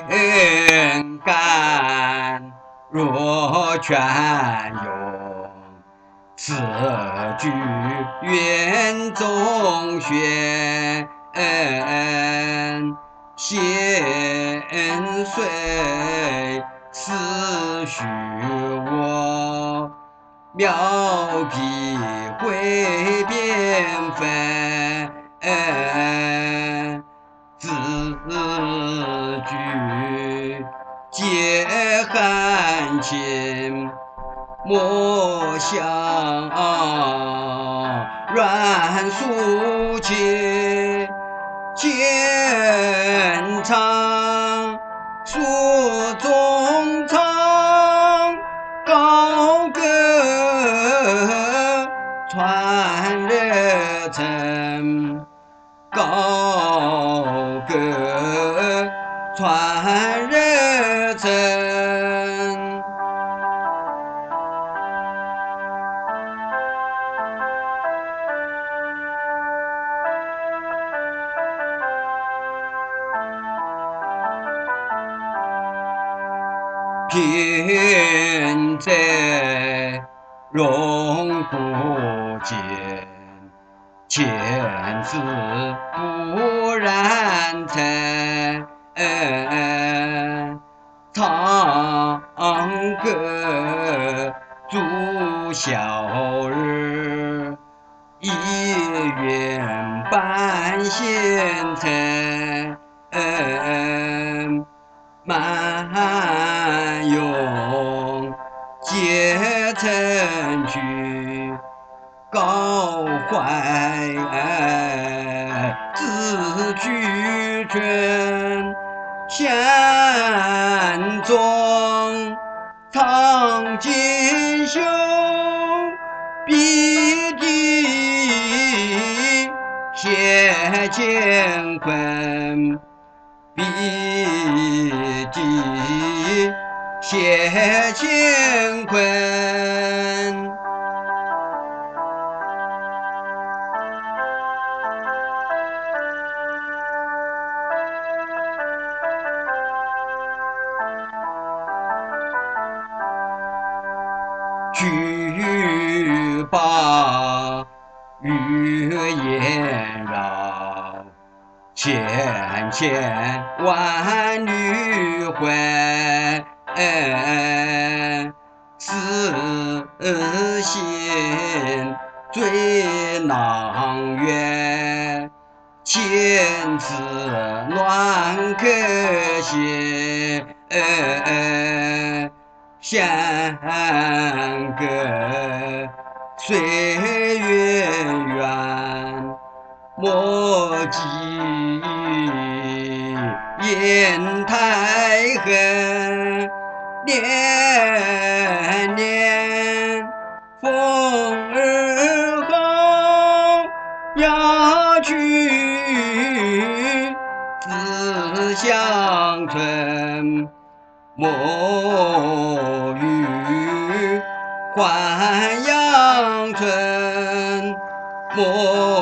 干若泉涌，此举园中学，闲随思绪我，妙笔挥边分，字句皆含情，莫想软抒情，浅唱诉衷肠，高歌传热忱，高歌传热忱。偏在荣枯间，千字不染尘。唱歌祝晓日，一愿半仙尘。漫咏皆成句，高怀字句全，弦中藏锦绣，笔底写乾坤，笔底写乾坤。举把语言绕，千千万缕回，思心最囊月，千字暖可心。弦歌岁月远，莫及烟台恨，年年风儿好，鸦去自乡村，莫与还阳春，莫